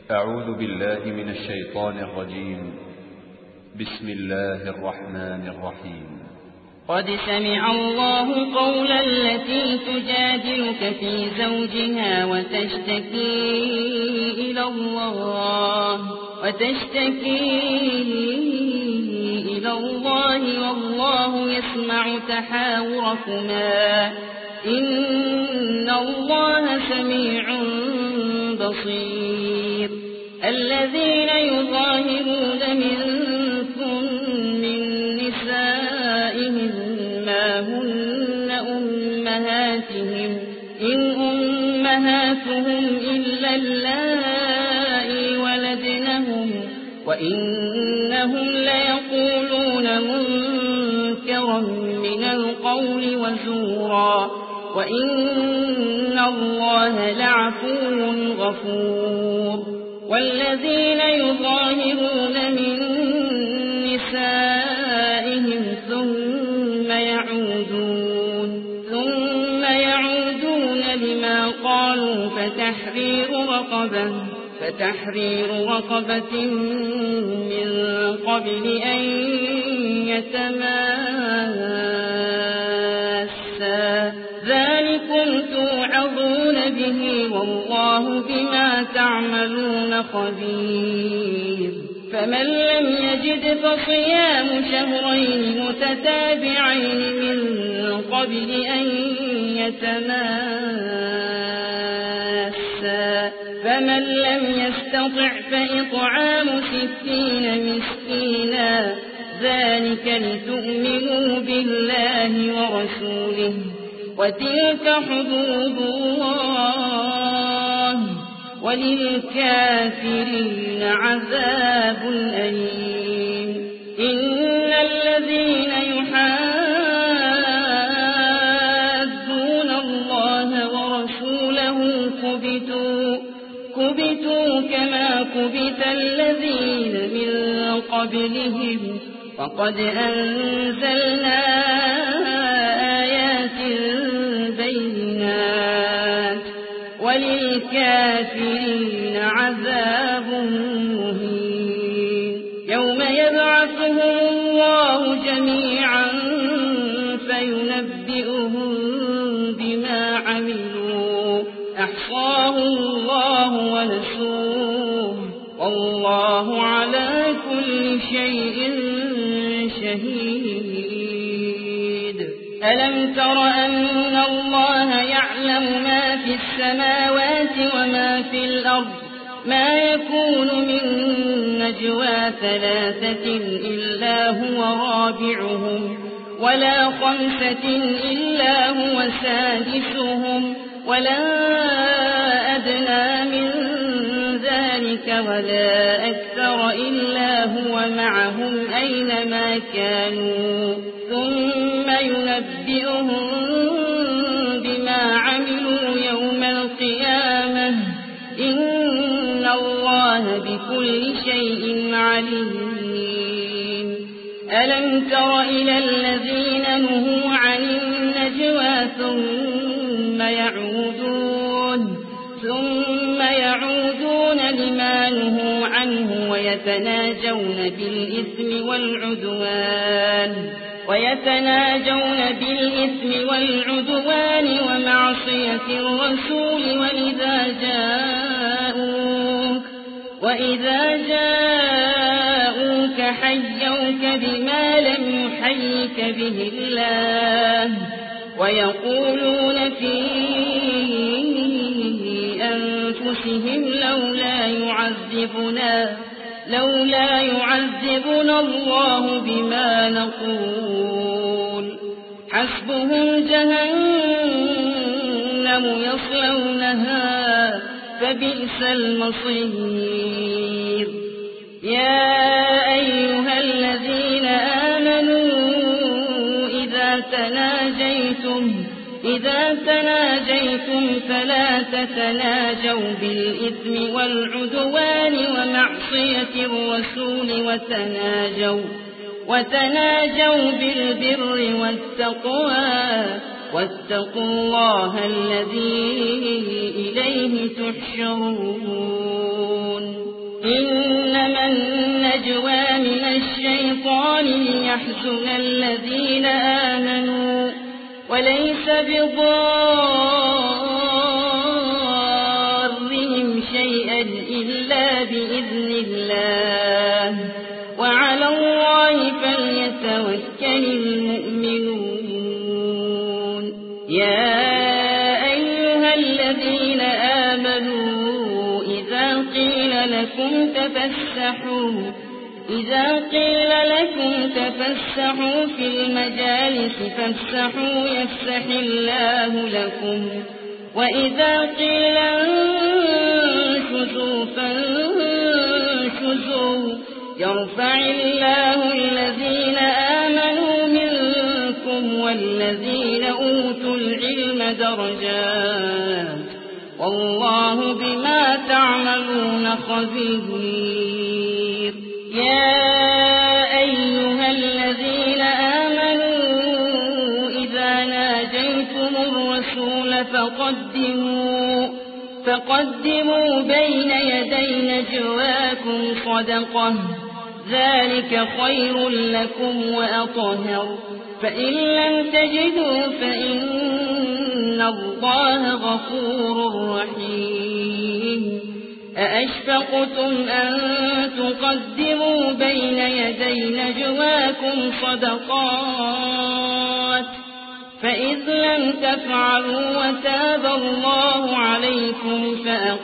أعوذ بالله من الشيطان الرجيم. بسم الله الرحمن الرحيم. قد سمع الله قول التي تجادلك في زوجها وتشتكي إلى الله والله يسمع تحاوركما إن الله سميع بصير. الذين يظاهرون منكم من نسائهم ما هن أمهاتهم إن أمهاتهم إلا اللائي ولدنهم وإنهم ليقولون منكرا من القول وزورا وإن الله لعفو غفور. والذين يظاهرون من نسائهم ثم يعودون لما قالوا فتحرير رقبة من قبل أن يتماسا ذلكم توعظون به والله بما تعملون خبير. فمن لم يجد فصيام شهرين متتابعين من قبل أن يتماسا فمن لم يستطع فإطعام 60 مسكينا ذلك لتؤمنوا بالله ورسوله وتلك حدود الله وللكافرين عذاب أليم. إن الذين يحادون الله ورسوله كبتوا كما كبت الذين من قبلهم وقد أنزلنا آيات بينات وللكافرين عذاب مهين. يوم يبعثهم الله جميعا فينبئهم بما عملوا أحصاه الله ونسوه والله على كل شيء شهيد. ألم تر أن الله يعلم ما في السماوات وما في الأرض ما يكون من نجوى 3 إلا هو رابعهم ولا 5 إلا هو سادسهم ولا أدنى من ذلك ولا أكثر إلا هو معهم أينما كانوا ثم ينبئهم بما عملوا يوم القيامة إن الله بكل شيء عليم. ألم تر إلى الذين نهوا عن النجوى ثم يعودون لما نهوا عنه ويتناجون بالإثم والعدوان ومعصية الرسول وإذا جاءوك حيوك بما لم يحيك به الله ويقولون في أنفسهم لولا يعذبنا الله بما نقول حسبهم جهنم يصلونها فبئس المصير. يا أيها الذين آمنوا إذا تناجيتم فلا تتناجوا بالإثم والعدوان ومعصية الرسول وتناجوا بالبر والتقوى واتقوا الله الذي إليه تحشرون. إنما النجوى من الشيطان ليحزن الذين آمنوا وليس بضارهم شيئا إلا بإذن الله وعلى الله فليتوكل المؤمنون يا أيها الذين آمنوا إذا قيل لكم تفسحوا في المجالس فافسحوا يفسح الله لكم وإذا قيل انشزوا فانشزوا يرفع الله الذين آمنوا منكم والذين أوتوا العلم درجات والله بما تعملون خبير يا أيها الذين آمنوا إذا ناجيتم الرسول فقدموا بين يدي نجواكم صدقة ذلك خير لكم وأطهر فإن لم تجدوا فإن الله غفور رحيم أأشفقتم أن تقدموا بين يدي نجواكم صدقات فإذ لم تفعلوا وتاب الله عليكم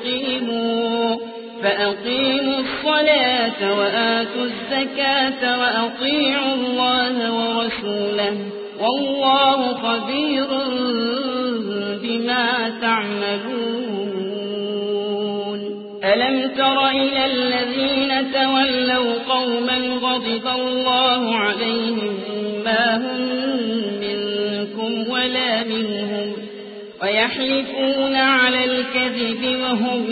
فأقيموا الصلاة وآتوا الزكاة وأطيعوا الله ورسوله والله خبير بما تعملون ألم تر إلى الذين تولوا قوما غضب الله عليهم ما هم منكم ولا منهم ويحلفون على الكذب وهم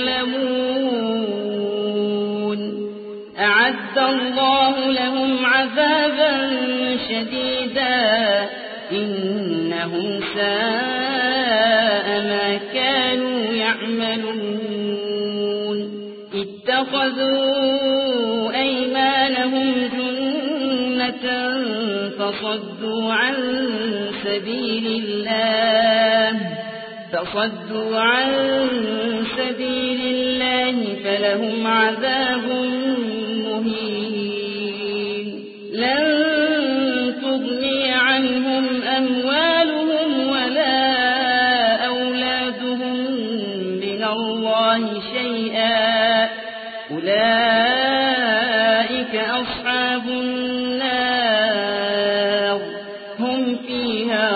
يعلمون أعد الله لهم عذابا شديدا إنهم ساء ما كانوا يعملون اتخذوا أيمانهم جنة فصدوا عن سبيل الله فلهم عذاب مهين لن تغني عنهم أموالهم ولا أولادهم من الله شيئا أولئك أصحاب النار هم فيها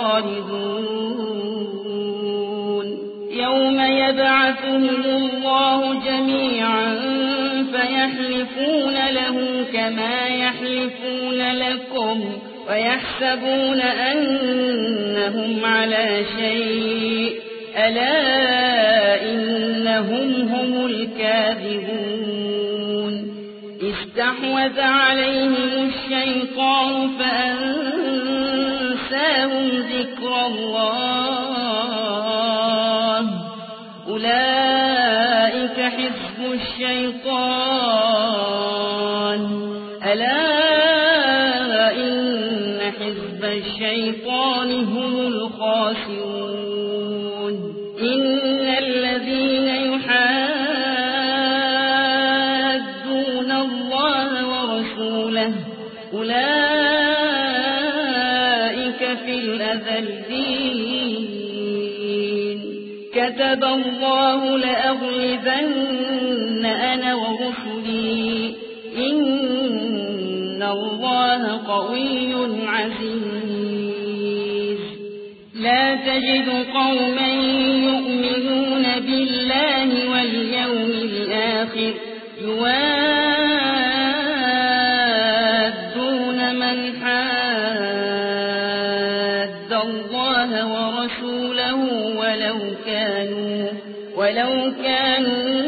خالدون يوم يبعثهم الله جميعا فيحلفون له كما يحلفون لكم ويحسبون أنهم على شيء ألا إنهم هم الكاذبون استحوذ عليهم الشيطان فأنساهم ذكر الله أولئك حزب الشيطان ألا إن حزب الشيطان هم الخاسرون إن الذين يحادون الله ورسوله أولئك في الأذلين كتب الله لأغلبن أنا ورسلي إن الله قوي عزيز لا تجد قوما يؤمنون بالله واليوم الآخر يوادون من حاد الله ورسوله ولو كانوا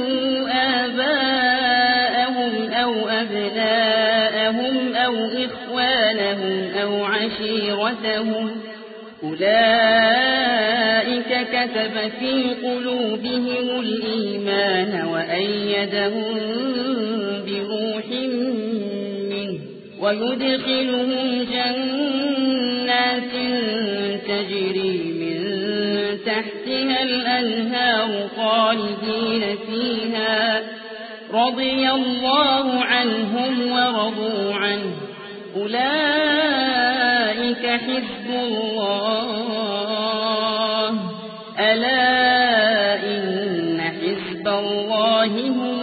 آباءهم أو أبناءهم أو إخوانهم أو عشيرتهم أولئك كتب في قلوبهم الإيمان وأيدهم بروح منه ويدخلهم جنات تجري من تحتها الأنهار خالدين فيها رضي الله عنهم ورضوا عنه أولئك حزب الله ألا إن حزب الله هم